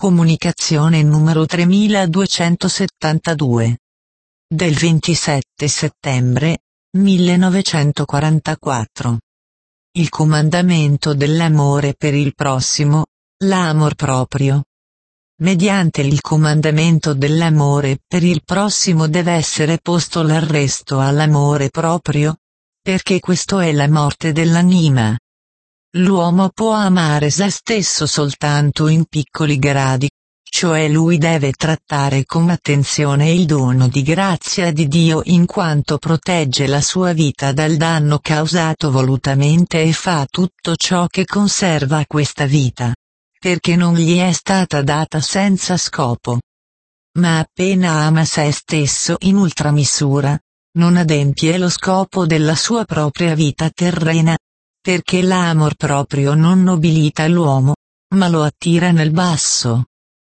Comunicazione numero 3272. Del 27 settembre 1944. Il comandamento dell'amore per il prossimo, l'amor proprio. Mediante il comandamento dell'amore per il prossimo deve essere posto l'arresto all'amore proprio, perché questo è la morte dell'anima. L'uomo può amare se stesso soltanto in piccoli gradi, cioè lui deve trattare con attenzione il dono di grazia di Dio in quanto protegge la sua vita dal danno causato volutamente e fa tutto ciò che conserva questa vita, perché non gli è stata data senza scopo. Ma appena ama se stesso in ultramisura, non adempie lo scopo della sua propria vita terrena, perché l'amor proprio non nobilita l'uomo, ma lo attira nel basso.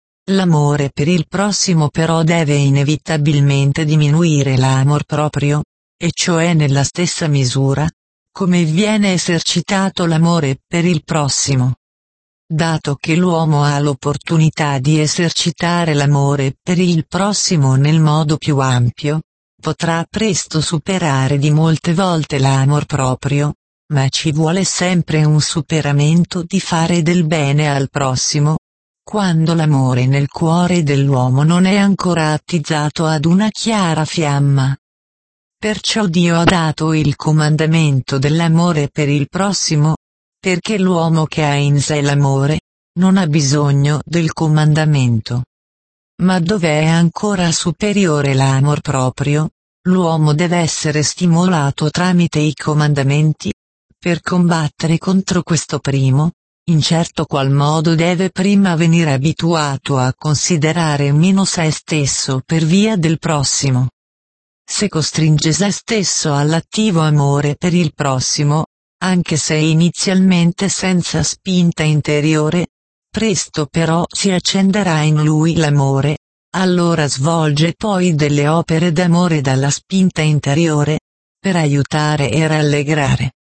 L'amore per il prossimo però deve inevitabilmente diminuire l'amor proprio, e cioè nella stessa misura, come viene esercitato l'amore per il prossimo. Dato che l'uomo ha l'opportunità di esercitare l'amore per il prossimo nel modo più ampio, potrà presto superare di molte volte l'amor proprio, ma ci vuole sempre un superamento di fare del bene al prossimo, quando l'amore nel cuore dell'uomo non è ancora attizzato ad una chiara fiamma. Perciò Dio ha dato il comandamento dell'amore per il prossimo, perché l'uomo che ha in sé l'amore, non ha bisogno del comandamento. Ma dove è ancora superiore l'amor proprio, l'uomo deve essere stimolato tramite i comandamenti. Per combattere contro questo primo, in certo qual modo deve prima venire abituato a considerare meno se stesso per via del prossimo. Se costringe se stesso all'attivo amore per il prossimo, anche se inizialmente senza spinta interiore, presto però si accenderà in lui l'amore, allora svolge poi delle opere d'amore dalla spinta interiore, per aiutare e rallegrare.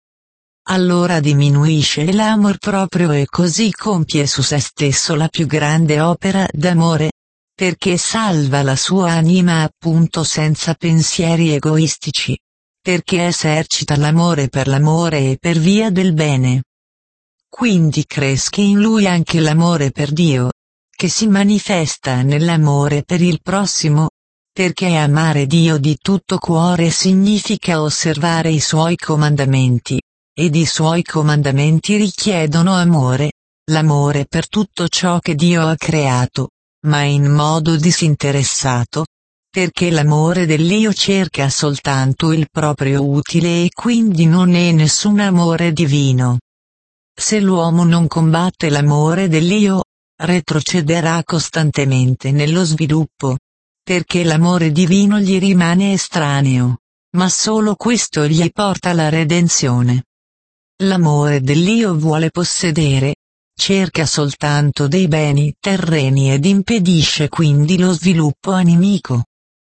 Allora diminuisce l'amor proprio e così compie su se stesso la più grande opera d'amore, perché salva la sua anima appunto senza pensieri egoistici, perché esercita l'amore per l'amore e per via del bene. Quindi cresce in lui anche l'amore per Dio, che si manifesta nell'amore per il prossimo, perché amare Dio di tutto cuore significa osservare i suoi comandamenti. Ed i suoi comandamenti richiedono amore, l'amore per tutto ciò che Dio ha creato, ma in modo disinteressato, perché l'amore dell'Io cerca soltanto il proprio utile e quindi non è nessun amore divino. Se l'uomo non combatte l'amore dell'Io, retrocederà costantemente nello sviluppo, perché l'amore divino gli rimane estraneo, ma solo questo gli porta alla redenzione. L'amore dell'Io vuole possedere, cerca soltanto dei beni terreni ed impedisce quindi lo sviluppo animico.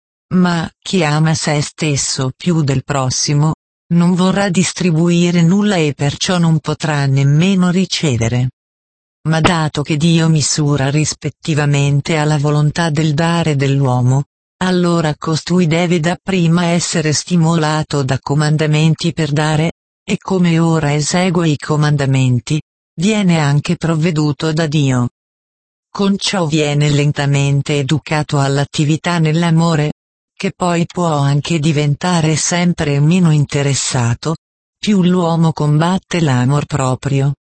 Ma chi ama se stesso più del prossimo, non vorrà distribuire nulla e perciò non potrà nemmeno ricevere. Ma dato che Dio misura rispettivamente alla volontà del dare dell'uomo, allora costui deve dapprima essere stimolato da comandamenti per dare, e come ora esegue i comandamenti, viene anche provveduto da Dio. Con ciò viene lentamente educato all'attività nell'amore, che poi può anche diventare sempre meno interessato, più l'uomo combatte l'amor proprio.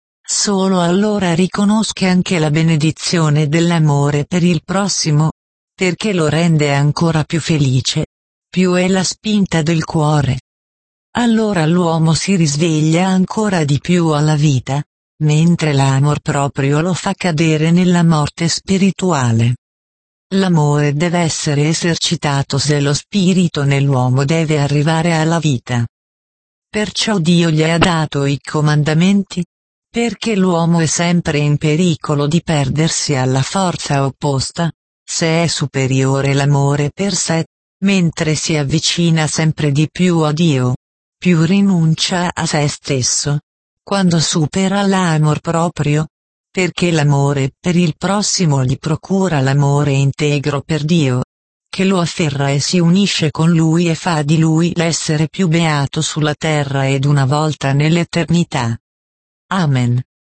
Solo allora riconosce anche la benedizione dell'amore per il prossimo, perché lo rende ancora più felice, più è la spinta del cuore. Allora l'uomo si risveglia ancora di più alla vita, mentre l'amor proprio lo fa cadere nella morte spirituale. L'amore deve essere esercitato se lo spirito nell'uomo deve arrivare alla vita. Perciò Dio gli ha dato i comandamenti, perché l'uomo è sempre in pericolo di perdersi alla forza opposta, se è superiore l'amore per sé, mentre si avvicina sempre di più a Dio, più rinuncia a se stesso. Quando supera l'amor proprio, perché l'amore per il prossimo gli procura l'amore integro per Dio, che lo afferra e si unisce con Lui e fa di Lui l'essere più beato sulla terra ed una volta nell'eternità. Amen.